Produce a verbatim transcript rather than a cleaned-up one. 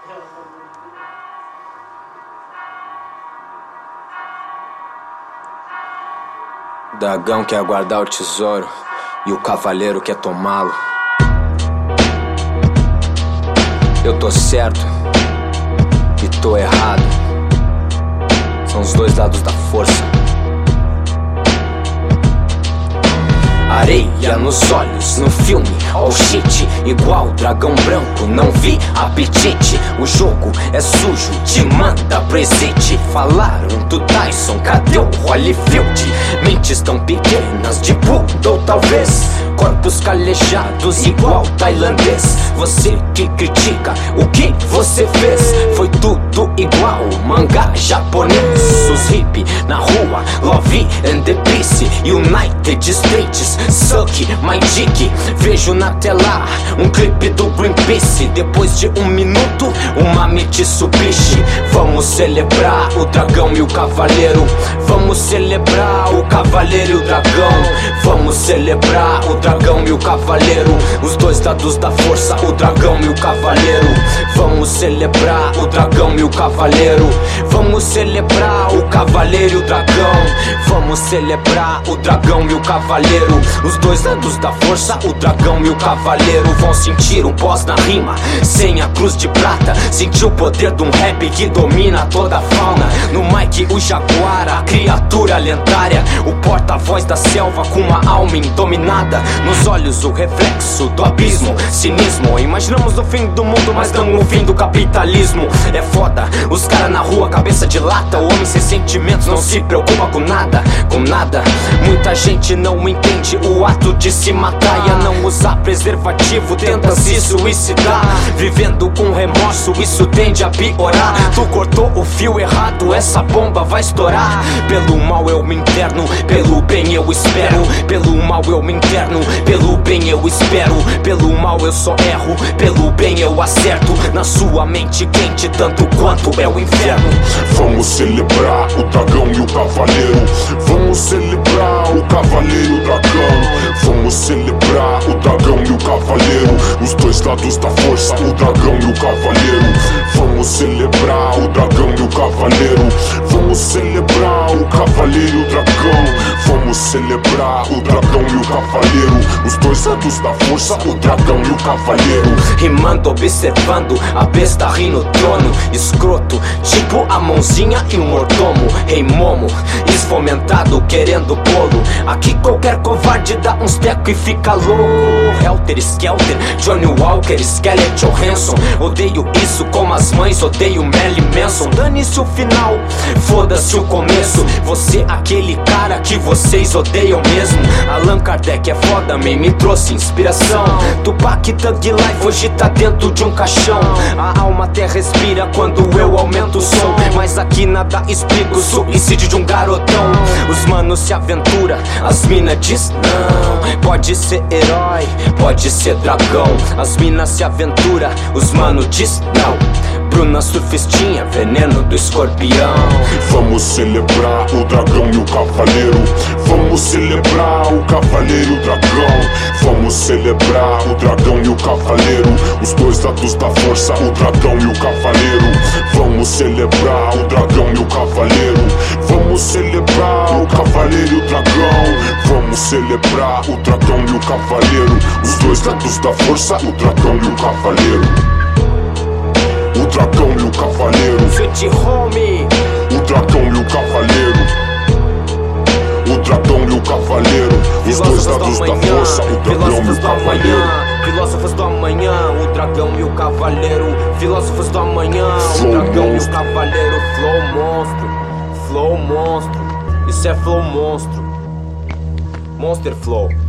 O dragão quer guardar o tesouro e o cavaleiro quer tomá-lo. Eu tô certo e tô errado. São os dois lados da força. Areia nos olhos, no filme, oh shit. Igual dragão branco, não vi apetite. O jogo é sujo, te manda presente. Falaram do Tyson, cadê o Holyfield? Mentes tão pequenas, de poodle talvez. Corpos calejados igual tailandês. Você que critica o que você fez, foi tudo igual, mangá japonês. Os hippie na rua, Love and the Peace, United States, suck my dick. Vejo na tela um clipe do Greenpeace. Depois de um minuto, uma Mitsubishi. Vamos celebrar o dragão e o cavaleiro. Vamos celebrar o cavaleiro e o dragão. Vamos celebrar o dragão e o cavaleiro. Os dois lados da força, o dragão e o cavaleiro. Vamos celebrar o dragão e o cavaleiro. Vamos celebrar o cavaleiro e o dragão. Vamos celebrar o dragão e o cavaleiro. Os dois lados da força, o dragão e o cavaleiro. Vão sentir um pós na rima, sem a cruz de prata. Sentir o poder de um rap que domina toda a fauna. No mic o jaguar, a criatura lendária. O porta-voz da selva com uma alma indominada. Nos olhos o reflexo do abismo, cinismo. Imaginamos o fim do mundo, mas não o fim do capitalismo. É foda, os caras na rua, cabeça de lata. O homem sem sentimentos não se preocupa com nada, com nada. Muita gente não entende o ato de se matar. E a não usar preservativo tenta se suicidar. Vivendo com remorso, isso tende a piorar. Tu cortou o fio errado, essa bomba vai estourar. Pelo mal eu me interno, pelo bem eu espero. Pelo mal eu me interno, pelo bem eu espero. Pelo mal eu só erro, pelo bem eu acerto. Na sua mente quente tanto quanto é o inferno. Vamos celebrar o dragão e o cavaleiro. Vamos celebrar o cavaleiro e o dragão. Vamos celebrar o dragão e o cavaleiro. Os dois lados da força, o dragão e o cavaleiro. Vamos celebrar o dragão e o cavaleiro. Vamos celebrar o cavaleiro e o dragão. Vamos celebrar o dragão e o cavaleiro. Os dois lados da força, o dragão e o cavaleiro. Rimando, observando, a besta ri no trono. Escroto, tipo a mãozinha e o mordomo. Rei Momo, esfomentado, querendo bolo. Aqui qualquer covarde dá uns teco e fica louco. Helter Skelter, Johnny Walker, Scarlett Johansson. Odeio isso como as mães, odeio Melly Manson. Dane-se o final, foda-se o começo. Você aquele cara que vocês odeiam mesmo. Allan Kardec é foda, man, me trouxe inspiração. Tupac Thug Life hoje tá dentro de um caixão. A alma até respira quando eu aumento o som. Mas aqui nada explica o suicídio de um garotão. Os manos se aventura, as mina diz não. Pode ser herói, pode ser dragão. As minas se aventura, os manos diz não. Bruna surfistinha, veneno do escorpião. Vamos celebrar o dragão e o cavaleiro. Vamos celebrar o cavaleiro e o dragão. Vamos celebrar o dragão e o cavaleiro. Os dois lados da força, o dragão e o cavaleiro. Vamos celebrar o dragão e o cavaleiro. Vamos celebrar o cavaleiro e o dragão. Vamos celebrar o dragão e o cavaleiro. Os dois lados da força, o dragão e o cavaleiro. O dragão e o cavaleiro. Fit Home. O dragão e o cavaleiro. O dragão e o cavaleiro. Os dois lados da força, o dragão e o cavaleiro. Filósofos do amanhã, o dragão e o cavaleiro. Filósofos do amanhã, o dragão e o cavaleiro. Flow monstro, flow monstro. Isso é flow monstro. Monster Flow.